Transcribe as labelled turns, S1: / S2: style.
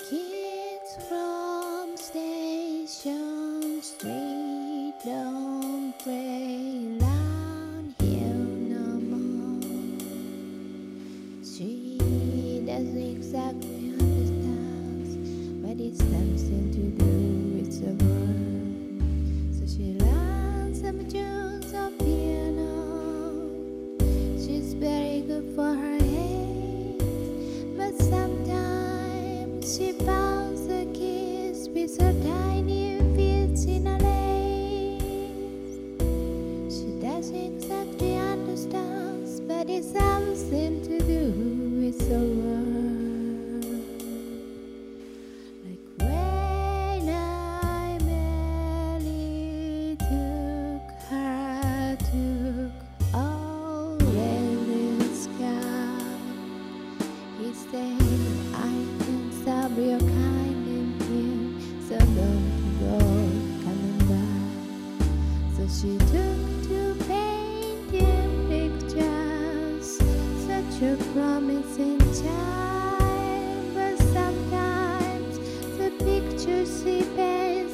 S1: Kids from Station Street don't play around here no more. She doesn't exactly understand, but it's something to do with the world. So she learns some tunes of piano. She's very good for her age, but sometimes she pounds the keys with her tiny feet in a lace. She doesn't exactly understand, but it's something to do with the world. Like when I merely took her, took all the sky. He said, I can stop your kind and feel so long ago coming back. So she took to painting pictures, such a promising child. But sometimes the pictures she paints